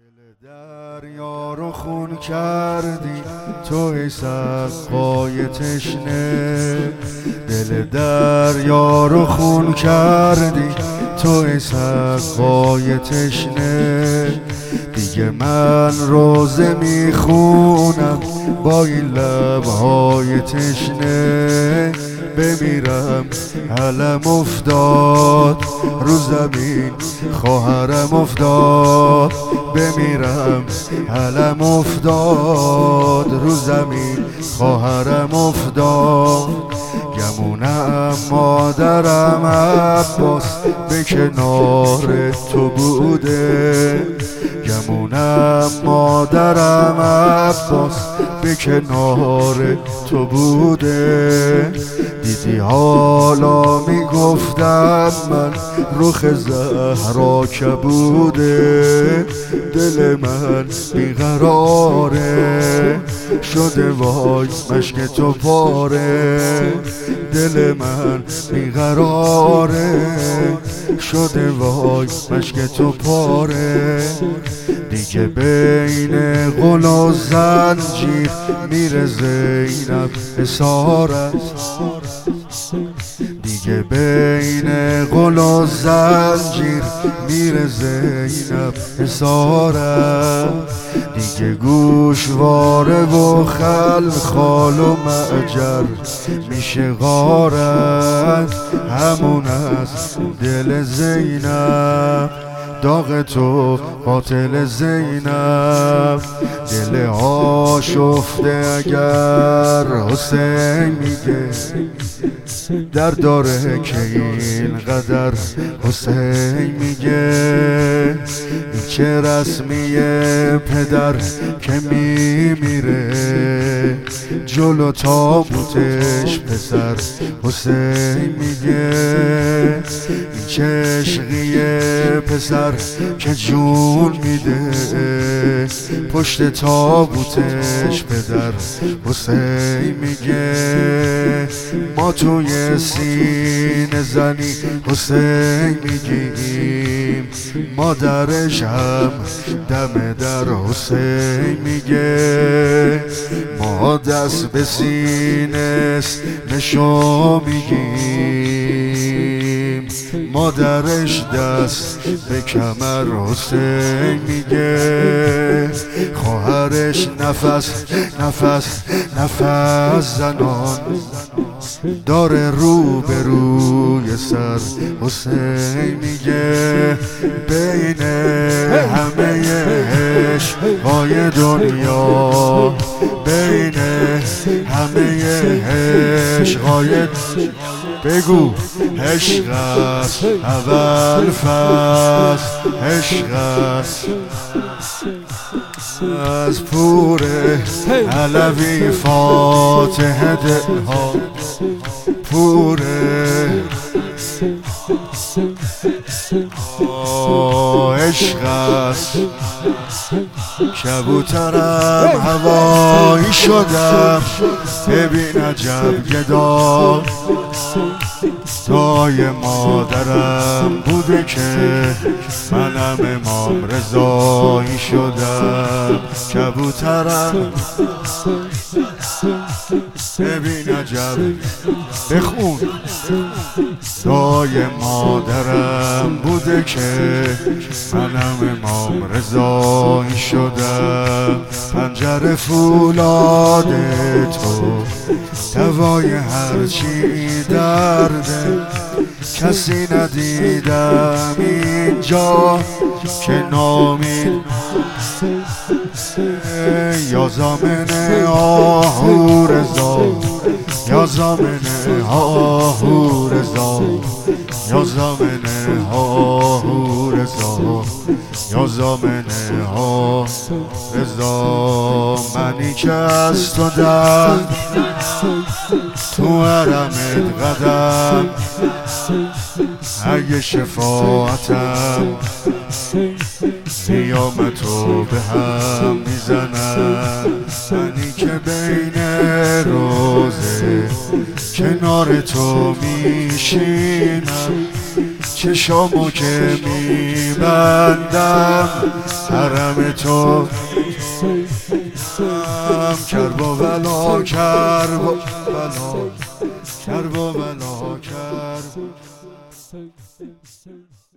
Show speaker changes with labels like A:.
A: دل دریا رو خون کردی تو ای سقای تشنه، دل دریا رو خون کردی تو ای سقای تشنه. دیگه من روزه میخونم با این لبهای تشنه، بمیرم علم افتاد رو زمین خواهرم افتاد، بمیرم علم افتاد رو زمین خواهرم افتاد. گمونم مادرم عباس به کنار تو بوده، گمونم مادرم عباس به کنار تو بوده. دیدی حالا میگفتم من رخ زهرا کبوده، دل من بیقراره شده وای مشک تو پاره، دل من بیقراره شده وای مشک تو پاره. دیگه بین قل و زنجیر میره زینب اسارت، دیگه بین قل و زنجیر میره زینب اسارت. دیگه گوشواره و خلخال و معجر میشه غارت، همون از دل زینب داغ تو قاتل زینب. دل آشفته اگر حسین میگه در داره که اینقدر حسین میگه. این چه رسمیه پدر که میمیره جلو تابوتش پسر حسین میگه. این چه عشقیه پسر که جون میده پشت تابوتش پدر حسین میگه. ما توی سینه زنی حسین میگیم، مادرش هم دم در حسین میگه. ما دست به سینه نشو میگیم، مادرش دست به کمر حسین میگه. خواهرش نفس زنان داره رو به روی سر حسین میگه. بین همه عشقای دنیا، بین همه عشقای بگو عشق است اول فصل، عشق است از پور علوی فاتحه دلها پوره. عشق است کبوترم هوایی شدم، ببین عجب گدا دای مادرم بوده که منم امام رضایی شدم. کبوترم ببین عجب بخون دای مادرم بوده که منم امام رضایی شدم. پنجره فولاد تو دوای هرچی درده، کسی ندیدم اینجا که نامید یا زامن آهو رضا، یا زامن آهو رضا، یا زامن آهو رضا، یا زامن آهو رضا. منی که از تو در تو حرمت قدم، اگه شفاعتم قیامتو به هم میزنم. منی که بین روزه کنار تو میشینم، چشامو که میبندم حرم تو کربلا کربلا کربلا